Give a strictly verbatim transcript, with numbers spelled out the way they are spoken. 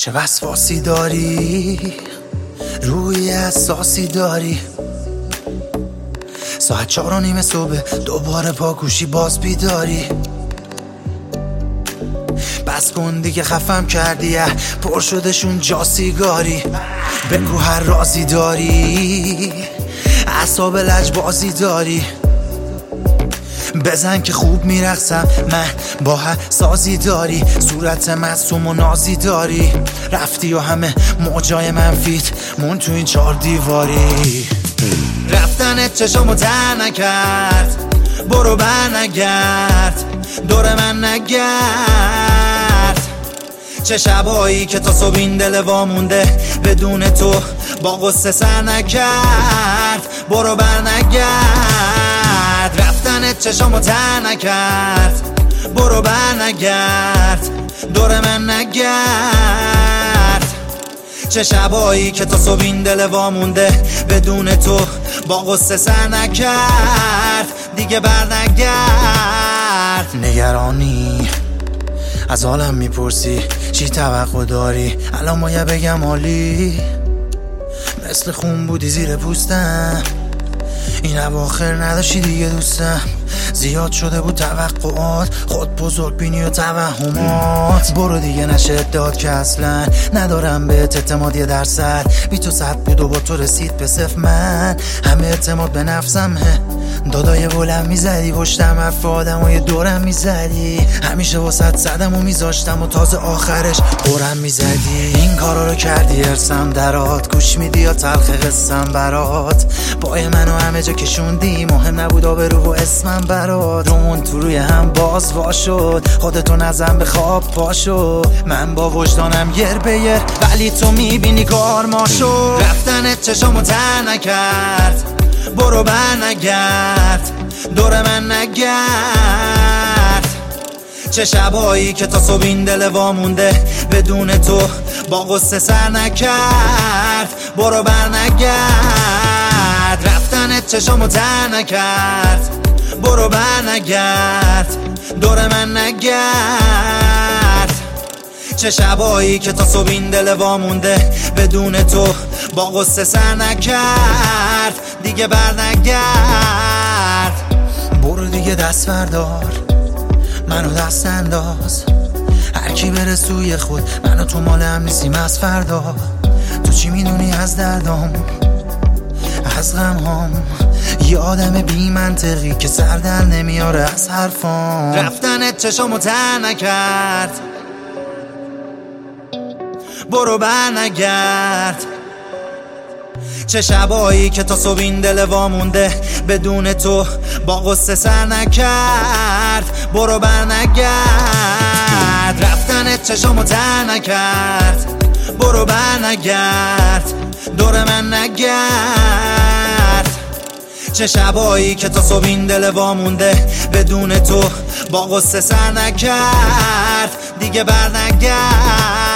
چه وسواسی داری، روی اساسی داری. ساعت چهار و نیم صبح دوباره پاکوشی باز بیداری. بس کن دیگه خفم کردی، پر شدشون جا سیگاری. بگو هر رازی داری، اعصاب لجبازی داری. بزن که خوب میرقصم من، با هر سازی داری. صورت معصوم و نازی داری. رفتی و همه موجای منفیت مون تو این چار دیواری. رفتنت چشامو تر نکرد، برو بر نگرد، دور من نگرد. چه شبایی که تا صبح این دل وامونده بدون تو با غصه سر نکرد. برو بر نگرد، رفتنت چشامو تر نکرد. برو بر نگرد، دور من نگرد. چه شبایی که تا صبح این دل وامونده بدون تو با غصه سر نکرد. دیگه بر نگرد. نگرانی از حالم میپرسی، چی توقع داری؟ الان باید بگم عالی، مثل خون بودی زیر پوستم. این اواخر نداشتی دیگه دوستم. زیاد شده بود توقعات، خود بزرگ بینی و توهمات. برو دیگه نشه داد که اصلا ندارم بهت اعتماد یه درصد. بی تو صد بود و با تو رسید به صفر. من همه اعتماد به نفسمه. دادای بلند میزدی پشتم، حرف آدمای دورم میزدی. همیشه واسط زدم و میذاشتم و تازه آخرش قرم میزدی. این کارا رو کردی ارسم درات، گوش میدی یا تلخ قسم برات. پای منو همه جا کشوندی، مهم نبود آبرو و اسمم برات. رومون تو روی هم باز وا شد، خودتو نزن به خواب پاشو. من با وجدانم یر به یر، ولی تو میبینی کار ما شد. رفتنت چشامو تر نکرد، برو بر نگرد، دور من نگرد. چه شبایی که تا صبح این دل وامونده بدون تو با غصه سر نکرد. برو بر نگرد، رفتنت چشامو تر نکرد. برو بر نگرد، دور من نگرد. چه شبایی که تا صبح این دل وامونده بدون تو با غصه سر نکرد. دیگه بر نگرد. برو دیگه دست بردار، منو دست انداز. هر کی بره سوی خود، منو تو مال هم نیستیم از فردا. تو چی میدونی از دردام، از غمهام؟ یه آدم بی منطقی که سر در نمیاره از حرفام. رفتنت چشامو تر نکرد، برو بر نگرد. چه شبایی که تا صبح این دل وامونده بدون تو با غصه سر نکرد. برو بر نگرد، رفتنت چشامو تر نکرد. برو بر نگرد، دور من نگرد. چه شبایی که تا صبح این دل وامونده بدون تو با غصه سر نکرد. دیگه بر نگرد.